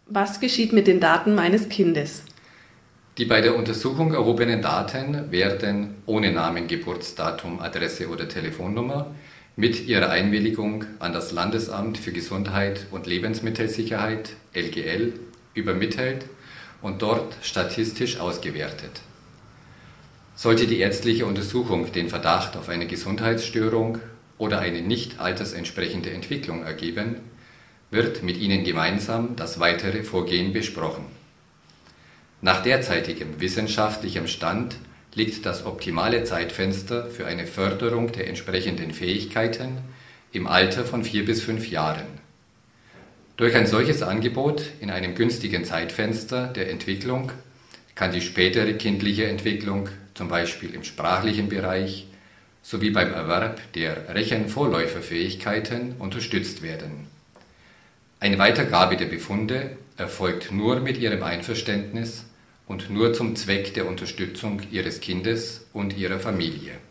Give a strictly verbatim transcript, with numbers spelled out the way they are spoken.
Was geschieht mit den Daten meines Kindes? Die bei der Untersuchung erhobenen Daten werden ohne Namen, Geburtsdatum, Adresse oder Telefonnummer mit ihrer Einwilligung an das Landesamt für Gesundheit und Lebensmittelsicherheit L G L übermittelt und dort statistisch ausgewertet. Sollte die ärztliche Untersuchung den Verdacht auf eine Gesundheitsstörung oder eine nicht altersentsprechende Entwicklung ergeben, wird mit ihnen gemeinsam das weitere Vorgehen besprochen. Nach derzeitigem wissenschaftlichem Stand liegt das optimale Zeitfenster für eine Förderung der entsprechenden Fähigkeiten im Alter von vier bis fünf Jahren. Durch ein solches Angebot in einem günstigen Zeitfenster der Entwicklung kann die spätere kindliche Entwicklung, zum Beispiel im sprachlichen Bereich, sowie beim Erwerb der Rechenvorläuferfähigkeiten unterstützt werden. Eine Weitergabe der Befunde erfolgt nur mit ihrem Einverständnis und nur zum Zweck der Unterstützung ihres Kindes und ihrer Familie.